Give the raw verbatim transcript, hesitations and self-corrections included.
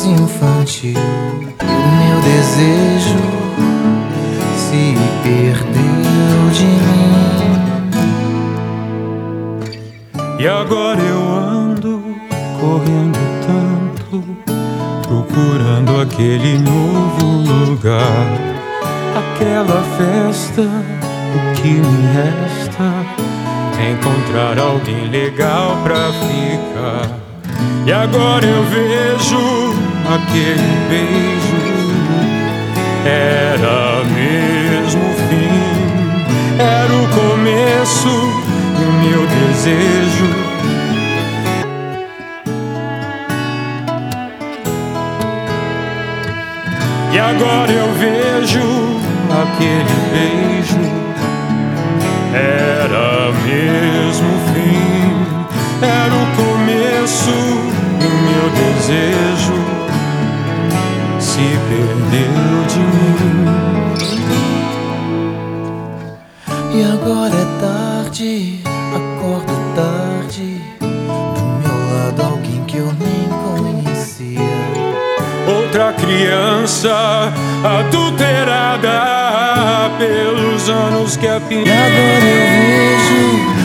mais infantil e o meu desejo se perdeu de mim. E agora eu ando correndo tanto, procurando aquele novo lugar, aquela festa. O que me resta é encontrar alguém legal pra ficar. E agora eu vejo aquele beijo, era mesmo o fim, era o começo e o meu desejo. E agora eu vejo aquele beijo, era mesmo o fim, era o começo e o meu desejo se perdeu de mim. E agora é tarde, acordo tarde, do meu lado alguém que eu nem conhecia. Outra criança adulterada pelos anos que a E agora eu vejo